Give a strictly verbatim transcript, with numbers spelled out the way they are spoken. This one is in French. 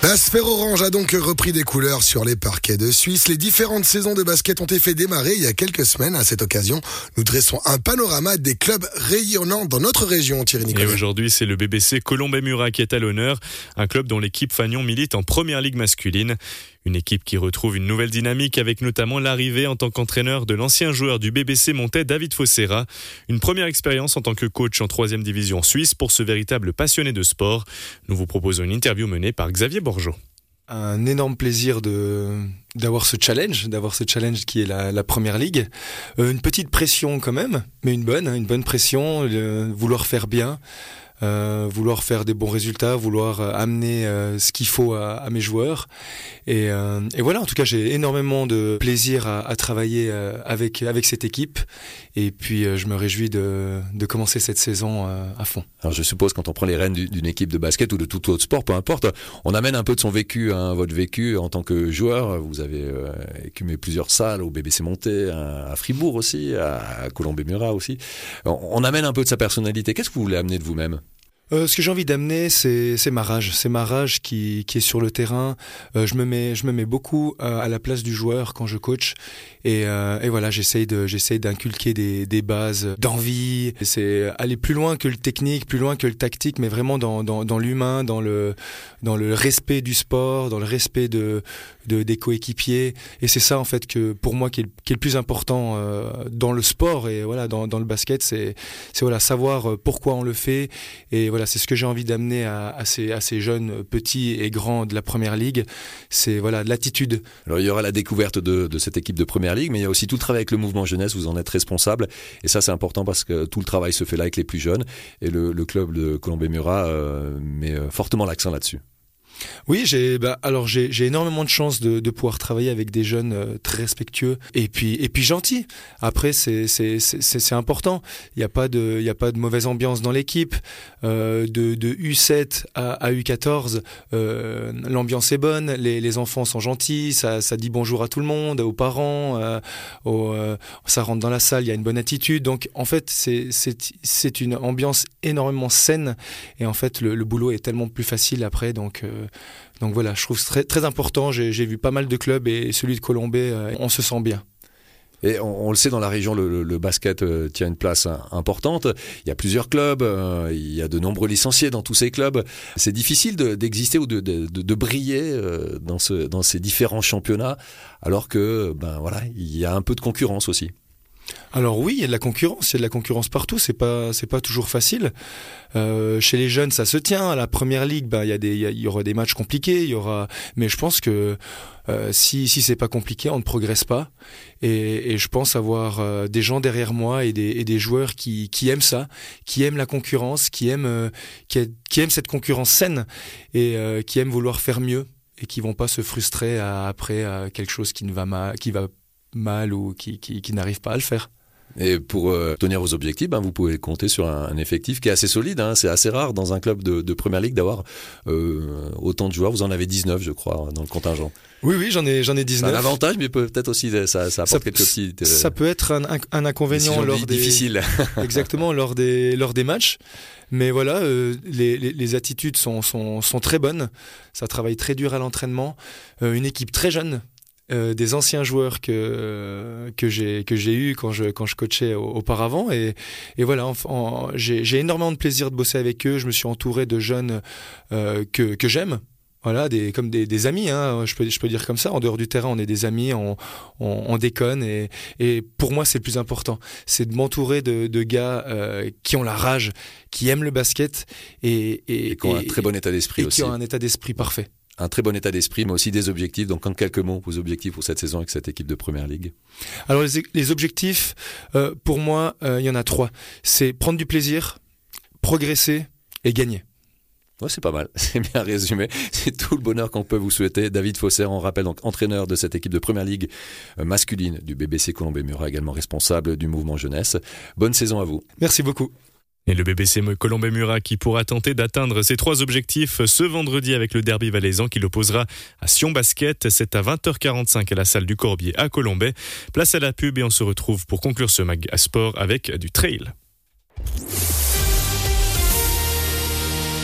La sphère orange a donc repris des couleurs sur les parquets de Suisse. Les différentes saisons de basket ont été fait démarrer il y a quelques semaines. À cette occasion, nous dressons un panorama des clubs rayonnants dans notre région, Thierry Nicolet. Et aujourd'hui, c'est le B B C Colombey-Murat qui est à l'honneur. Un club dont l'équipe Fagnon milite en première ligue masculine. Une équipe qui retrouve une nouvelle dynamique avec notamment l'arrivée en tant qu'entraîneur de l'ancien joueur du B B C montais David Fossera. Une première expérience en tant que coach en troisième division suisse pour ce véritable passionné de sport. Nous vous proposons une interview menée par Xavier Borgeot. Un énorme plaisir de d'avoir ce challenge, d'avoir ce challenge qui est la, la première ligue. Euh, une petite pression quand même, mais une bonne, une bonne pression, euh, vouloir faire bien. Euh, vouloir faire des bons résultats, vouloir euh, amener euh, ce qu'il faut à, à mes joueurs. Et, euh, et voilà, en tout cas, j'ai énormément de plaisir à, à travailler euh, avec avec cette équipe. Et puis, euh, je me réjouis de, de commencer cette saison euh, à fond. Alors, je suppose quand on prend les rênes d'une équipe de basket ou de tout autre sport, peu importe, on amène un peu de son vécu, hein, votre vécu en tant que joueur. Vous avez euh, écumé plusieurs salles au B B C Montais, à Fribourg aussi, à Colombey-Murat aussi. On, on amène un peu de sa personnalité. Qu'est-ce que vous voulez amener de vous-même ? Euh, ce que j'ai envie d'amener, c'est, c'est ma rage, c'est ma rage qui, qui est sur le terrain. Euh, je me mets, je me mets beaucoup euh, à la place du joueur quand je coach, et, euh, et voilà, j'essaye de, j'essaye d'inculquer des, des bases d'envie. C'est aller plus loin que le technique, plus loin que le tactique, mais vraiment dans, dans, dans l'humain, dans le, dans le respect du sport, dans le respect de, de des coéquipiers. Et c'est ça en fait que pour moi qui est, qui est le plus important euh, dans le sport et voilà dans, dans le basket, c'est, c'est voilà savoir pourquoi on le fait et voilà. Voilà, c'est ce que j'ai envie d'amener à, à, ces, à ces jeunes petits et grands de la Première Ligue. C'est voilà, l'attitude. Alors il y aura la découverte de, de cette équipe de Première Ligue, mais il y a aussi tout le travail avec le mouvement jeunesse, vous en êtes responsable. Et ça c'est important parce que tout le travail se fait là avec les plus jeunes. Et le, le club de Colombey-Murat euh, met fortement l'accent là-dessus. Oui, j'ai bah alors j'ai j'ai énormément de chance de de pouvoir travailler avec des jeunes euh, très respectueux et puis et puis gentils. Après c'est c'est c'est c'est important. Il y a pas de il y a pas de mauvaise ambiance dans l'équipe. Euh, de de U sept à à U quatorze, euh, l'ambiance est bonne, les les enfants sont gentils, ça ça dit bonjour à tout le monde, aux parents, euh, aux, euh, ça rentre dans la salle, il y a une bonne attitude. Donc en fait, c'est c'est c'est une ambiance énormément saine et en fait le le boulot est tellement plus facile après donc euh, Donc voilà, je trouve très très important. J'ai, j'ai vu pas mal de clubs et celui de Colombey, euh, on se sent bien. Et on, on le sait, dans la région, le, le basket euh, tient une place hein, importante. Il y a plusieurs clubs, euh, il y a de nombreux licenciés dans tous ces clubs. C'est difficile de, d'exister ou de, de, de, de briller euh, dans, ce, dans ces différents championnats, alors que ben voilà, il y a un peu de concurrence aussi. Alors oui, il y a de la concurrence, il y a de la concurrence partout, c'est pas c'est pas toujours facile. Euh, chez les jeunes, ça se tient. À la Première Ligue, bah il y a des il y, y aura des matchs compliqués, il y aura mais je pense que euh, si si c'est pas compliqué, on ne progresse pas et, et je pense avoir euh, des gens derrière moi et des et des joueurs qui qui aiment ça, qui aiment la concurrence, qui aiment euh, qui, a, qui aiment cette concurrence saine et euh, qui aiment vouloir faire mieux et qui vont pas se frustrer à, après à quelque chose qui ne va mal, qui va mal ou qui qui qui n'arrive pas à le faire. Et pour euh, tenir vos objectifs, ben, vous pouvez compter sur un, un effectif qui est assez solide. Hein. C'est assez rare dans un club de, de Première Ligue d'avoir euh, autant de joueurs. Vous en avez dix-neuf, je crois, dans le contingent. Oui, oui, j'en ai, j'en ai dix-neuf. C'est un avantage, mais peut-être aussi ça, ça apporte ça, quelques petits. Euh, ça peut être un, un, un inconvénient lors des difficile. Exactement, lors des lors des matchs. Mais voilà, euh, les, les les attitudes sont sont sont très bonnes. Ça travaille très dur à l'entraînement. Euh, une équipe très jeune. Euh, des anciens joueurs que que j'ai que j'ai eu quand je quand je coachais auparavant et et voilà en, en, j'ai j'ai énormément de plaisir de bosser avec eux. Je me suis entouré de jeunes euh, que que j'aime. Voilà, des comme des des amis hein, je peux je peux dire comme ça. En dehors du terrain, on est des amis, on on, on déconne et et pour moi c'est le plus important, c'est de m'entourer de de gars euh, qui ont la rage, qui aiment le basket et et, et qui ont et, un très bon état d'esprit et aussi. Qui ont un état d'esprit parfait. Un très bon état d'esprit, mais aussi des objectifs. Donc, en quelques mots, vos objectifs pour cette saison avec cette équipe de Première Ligue. Alors, les, les objectifs, euh, pour moi, euh, il y en a trois. C'est prendre du plaisir, progresser et gagner. Ouais, c'est pas mal, c'est bien résumé. C'est tout le bonheur qu'on peut vous souhaiter. David Fossera, on rappelle donc entraîneur de cette équipe de Première Ligue masculine du B B C Colombey-Murat, également responsable du mouvement jeunesse. Bonne saison à vous. Merci beaucoup. Et le B B C Colombey-Murat qui pourra tenter d'atteindre ses trois objectifs ce vendredi avec le derby valaisan qui l'opposera à Sion Basket. C'est à vingt heures quarante-cinq à la salle du Corbier à Colombey. Place à la pub et on se retrouve pour conclure ce mag à sport avec du trail.